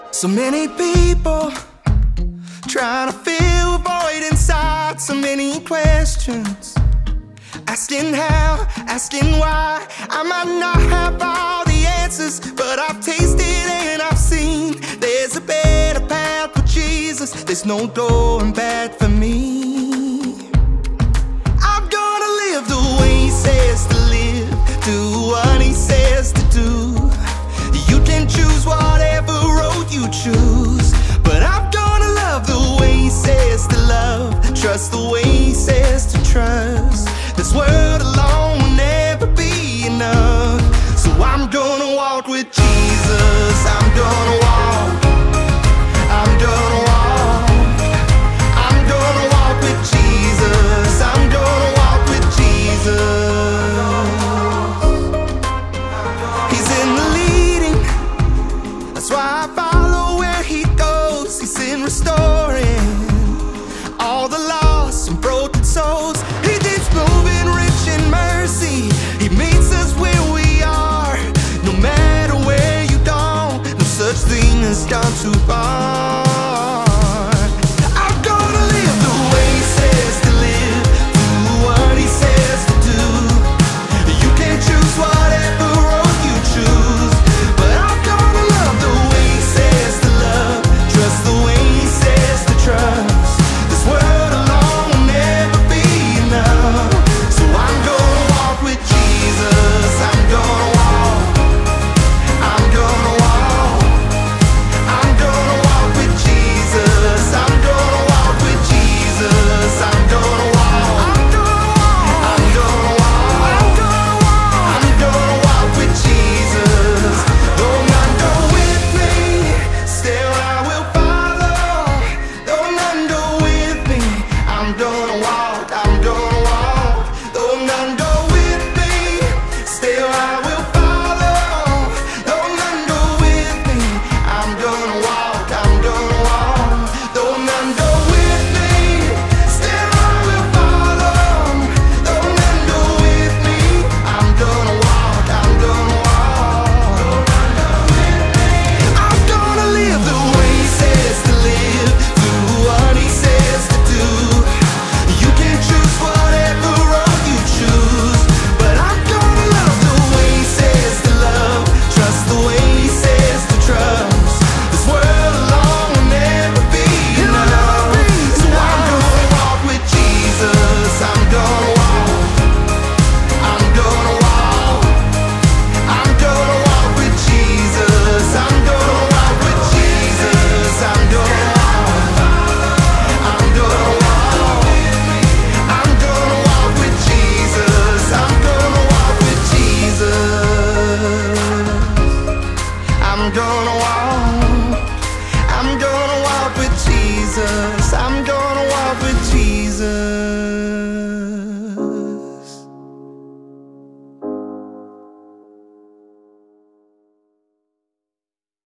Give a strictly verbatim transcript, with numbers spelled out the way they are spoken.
So many people trying to fill a void inside, so many questions, asking how, asking why. I might not have all the answers, but I've tasted and I've seen there's a better path with Jesus. There's no going back for me. I'm gonna live the way He says to live, do what He says to do. You can choose whatever road you choose, but I'm gonna love the way He says to love, trust the way He says to trust. This world alone will never be enough, so I'm gonna walk with Jesus. I'm gonna walk, I'm gonna walk, I'm gonna walk with Jesus. I'm gonna walk with Jesus. He's in the leading, that's why I follow where He goes. He's in restoring all the lost and broken souls. He keeps moving rich in mercy. He meets us where we are, no matter where you go. No such thing as gone too far. I'm gonna live the way He says to live, do what He says to do. You can choose whatever road you choose, but I'm gonna love the way He says to love, trust the way He says to trust. This world alone will never be enough, so I'm gonna walk with Jesus. I'm gonna walk, I'm gonna walk, I'm gonna walk with Jesus. I'm gonna walk with Jesus. I'm gonna walk, I'm gonna walk, I'm gonna walk, I'm gonna walk with Jesus. Though none go with me, still I will follow. Though none go with me, I'm gonna walk, I'm gonna walk. Though none go with me, still I will follow. Though none go with me, I'm gonna walk, I'm gonna walk. Though none go with me, still I will follow. Though none go with me, I'm gonna walk, I'm gonna walk. I'm gonna live the way He says to live, do what He says to do. You can choose whatever road you choose, but I'm gonna love the way He says to love, trust the way He says to trust. This world alone will never be enough, so I'm gonna walk with Jesus. I'm gonna walk, I'm gonna walk, I'm gonna walk with Jesus. I'm gonna walk with Jesus. I'm gonna walk, I'm gonna walk, I'm gonna walk with Jesus. I'm gonna walk with Jesus. I'm gonna walk, I'm gonna walk with Jesus. I'm gonna walk with Jesus.